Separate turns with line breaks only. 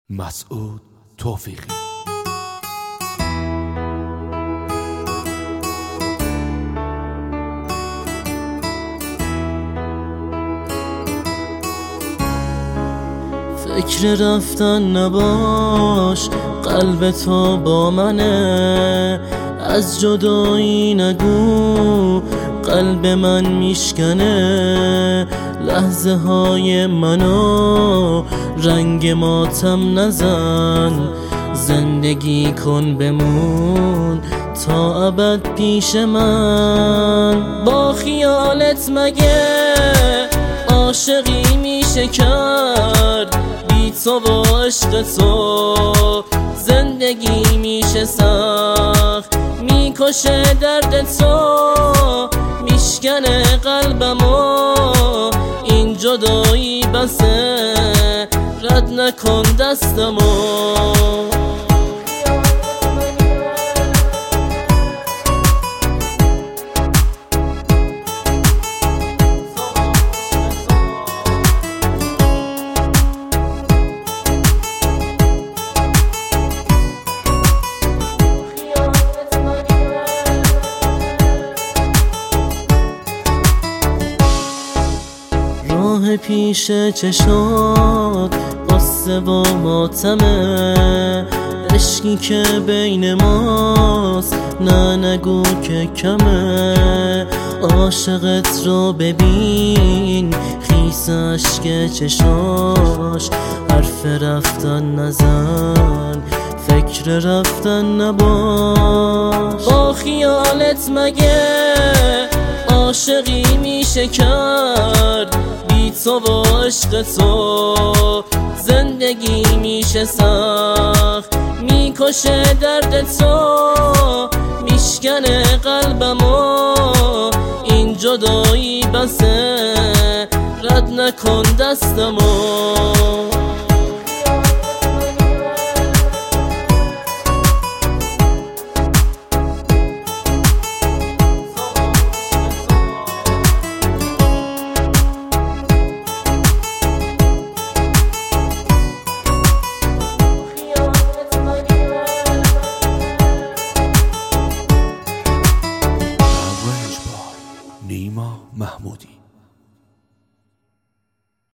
مسعود توفیقی.
فکر رفتن نباش، قلب تو با منه، از جدایی نگو قلب من میشکنه. لحظه های منو رنگ ماتم نزن، زندگی کن بمون تا ابد پیش من. با خیالت مگه عاشقی میشه کرد؟ بی تو و عشق تو زندگی میشه سخت، میکشه درد تو، میشکنه قلبمو. این جدایی بسه، رد نکن دستمو. راه پیش چشات قصه و ماتمه، عشقی که بین ماست نه نگو که کمه. عاشقت رو ببین خیس اشک چشاش، حرف رفتن نزن فکر رفتن نباش. با خیالت مگه عاشقی میشه کرد؟ بی تو و عشق تو زندگی میشه سخت، میکشه درد تو، میشکنه قلبمو. این جدایی بسه، رد نکن دستمو.